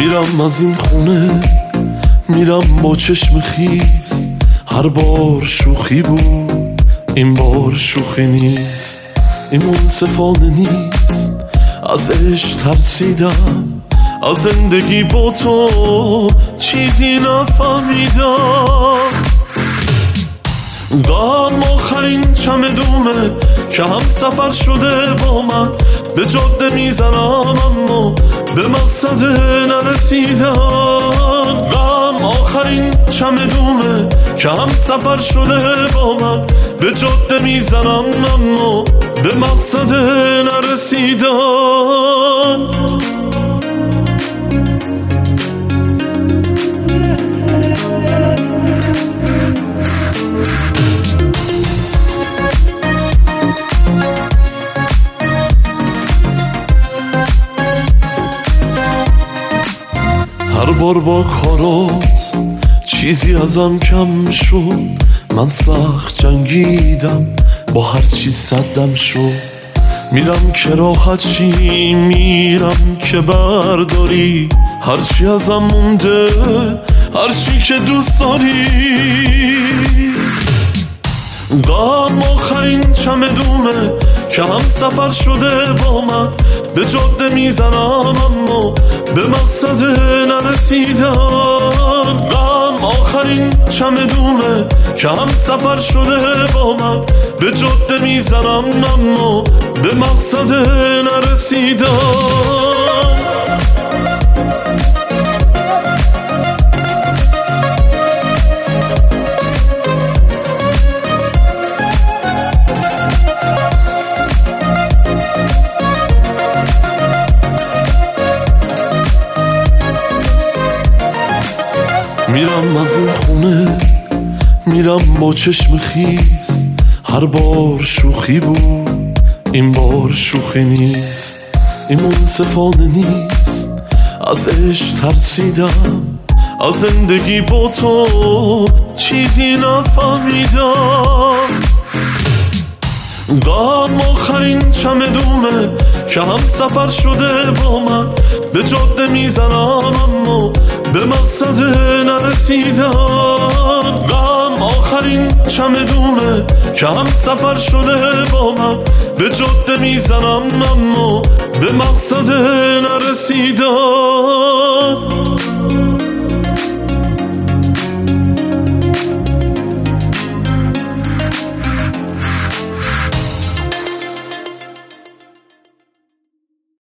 میرم از این خونه، میرم با چشم خیز. هر بار شوخی بود، این بار شوخی نیست. این منصفانه نیست، از عشق ترسیدم، از زندگی با تو چیزی نفهمیدم. غم آخرین چمدونه که هم سفر شده با من، به جاده میزنم اما به مقصد نرسیدم. غم آخرین چمدونه که هم سفر شده با من، به جاده میزنم اما به مقصد نرسیدم. هر بار با کارات چیزی ازم کم شد. من سخت جنگیدم، با هر چیز صدم شد. میرم که راحت چی، میرم که برداری هرچی ازم مونده، هرچی که دوست داری. غم آخرین چمدونه که هم سفر شده با من، به جاده میزنم اما به مقصد نرسیدم. غم آخرین چمدونه که هم سفر شده با من، به جاده میزنم اما به مقصد نرسیدم. میرم از این خونه، میرم با چشم خیز. هر بار شوخی بود، این بار شوخی نیست. این منصفانه نیست، از عشق ترسیدم، از زندگی با تو چیزی نفهمیدم. غم آخرین چمدونه که هم سفر شده با من، به جاده میزنم اما به مقصد نرسیدم. غم آخرین چمدونه که هم سفر شده با من، به جاده میزنم اما به مقصد نرسیدم.